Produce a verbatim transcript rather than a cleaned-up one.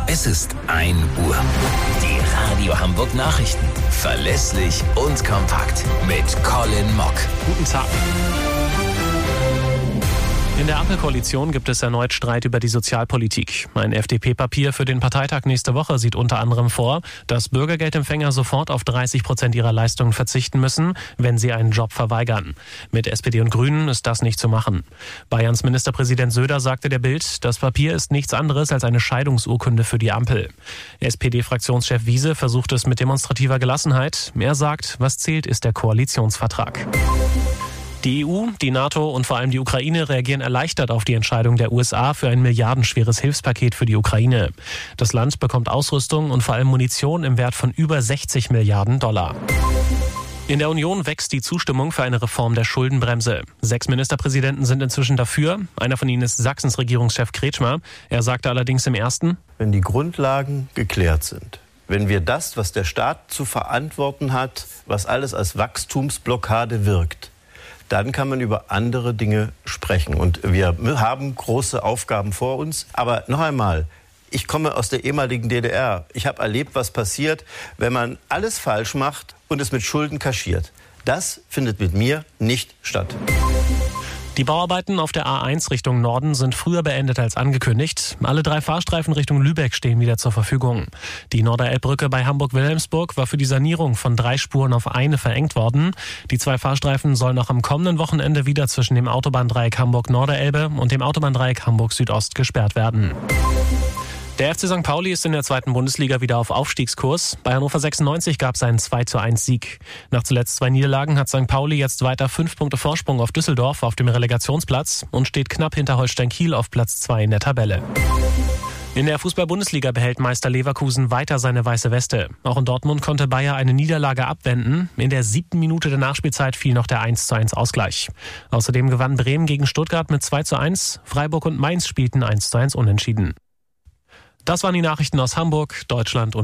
Es ist ein Uhr. Die Radio Hamburg Nachrichten. Verlässlich und kompakt. Mit Colin Mock. Guten Tag. In der Ampelkoalition gibt es erneut Streit über die Sozialpolitik. Ein F D P-Papier für den Parteitag nächste Woche sieht unter anderem vor, dass Bürgergeldempfänger sofort auf dreißig Prozent ihrer Leistungen verzichten müssen, wenn sie einen Job verweigern. Mit S P D und Grünen ist das nicht zu machen. Bayerns Ministerpräsident Söder sagte der Bild, das Papier ist nichts anderes als eine Scheidungsurkunde für die Ampel. S P D-Fraktionschef Wiese versucht es mit demonstrativer Gelassenheit. Er sagt, was zählt, ist der Koalitionsvertrag. Die E U, die NATO und vor allem die Ukraine reagieren erleichtert auf die Entscheidung der U S A für ein milliardenschweres Hilfspaket für die Ukraine. Das Land bekommt Ausrüstung und vor allem Munition im Wert von über sechzig Milliarden Dollar. In der Union wächst die Zustimmung für eine Reform der Schuldenbremse. Sechs Ministerpräsidenten sind inzwischen dafür. Einer von ihnen ist Sachsens Regierungschef Kretschmer. Er sagte allerdings im ersten: Wenn die Grundlagen geklärt sind, wenn wir das, was der Staat zu verantworten hat, was alles als Wachstumsblockade wirkt, dann kann man über andere Dinge sprechen. Und wir haben große Aufgaben vor uns. Aber noch einmal, ich komme aus der ehemaligen D D R. Ich habe erlebt, was passiert, wenn man alles falsch macht und es mit Schulden kaschiert. Das findet mit mir nicht statt. Die Bauarbeiten auf der A eins Richtung Norden sind früher beendet als angekündigt. Alle drei Fahrstreifen Richtung Lübeck stehen wieder zur Verfügung. Die Norderelbbrücke bei Hamburg-Wilhelmsburg war für die Sanierung von drei Spuren auf eine verengt worden. Die zwei Fahrstreifen sollen noch am kommenden Wochenende wieder zwischen dem Autobahndreieck Hamburg-Norderelbe und dem Autobahndreieck Hamburg-Südost gesperrt werden. Der F C Sankt Pauli ist in der zweiten Bundesliga wieder auf Aufstiegskurs. Bei Hannover sechsundneunzig gab es einen zwei zu eins Sieg. Nach zuletzt zwei Niederlagen hat Sankt Pauli jetzt weiter fünf Punkte Vorsprung auf Düsseldorf auf dem Relegationsplatz und steht knapp hinter Holstein Kiel auf Platz zwei in der Tabelle. In der Fußball-Bundesliga behält Meister Leverkusen weiter seine weiße Weste. Auch in Dortmund konnte Bayer eine Niederlage abwenden. In der siebten Minute der Nachspielzeit fiel noch der eins zu eins Ausgleich. Außerdem gewann Bremen gegen Stuttgart mit zwei zu eins. Freiburg und Mainz spielten eins zu eins unentschieden. Das waren die Nachrichten aus Hamburg, Deutschland und